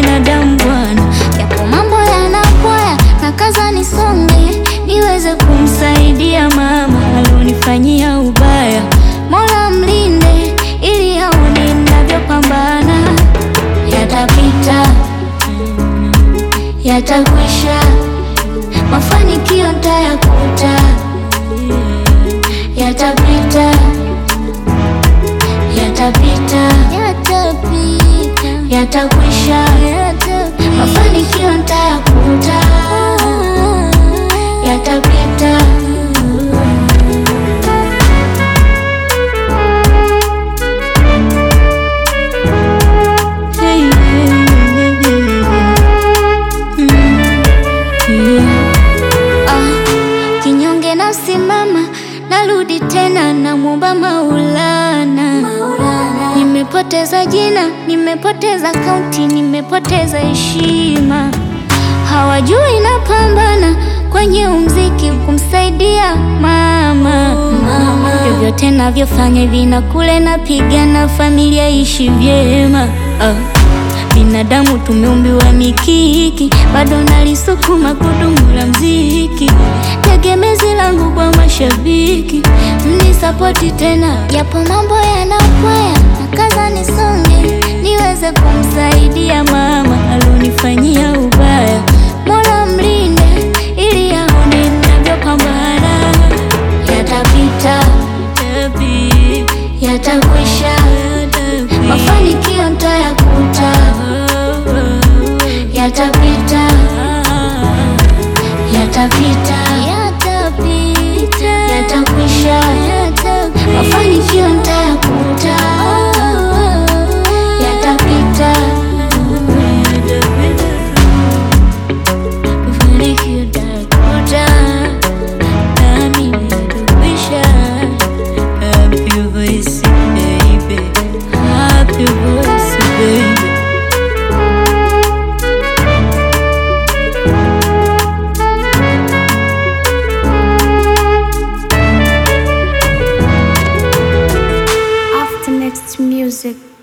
binadamu bwana. Yapo mambo yanakwaya na kaza nisonge, niweze kumsaidia mama alionifanyia ubaya. Mola mlinde ili aone ninavyopambana. Yatapita, yatakwisha, mafanikio nitayakuta. Yatapita, yatapita, yatakwisha, mafanikio nitayakuta. Yatapita. Kinyonge na simama, narudi tena namuomba Maulana. Nimepoteza jina, nimepoteza kaunti, nimepoteza heshima. Hawajui napambana kwenye umziki kumsaidia mama. Vyovyote navyofanya hivi na kule napigana familia ishi vyema. Binadamu tumeumbiwa mikiki, bado nalisukuma gurudumu la mziki. Tegemezi langu kwa mashabiki, mnisapoti tena. Yapo mambo yanakwaya na kaza nisonge, niweze kumsaidia mama alionifanyia ubaya. Mola mlinde ili aone ninavyopambana. Yatapita, yatakwisha, mafanikio nitayakuta. Yatapita, yatapita, yatakwisha, mafanikio nitayakuta. Yatapita, mafanikio nitayakuta. Nami yatakwisha. Happy voice baby, happy voice baby. After next music.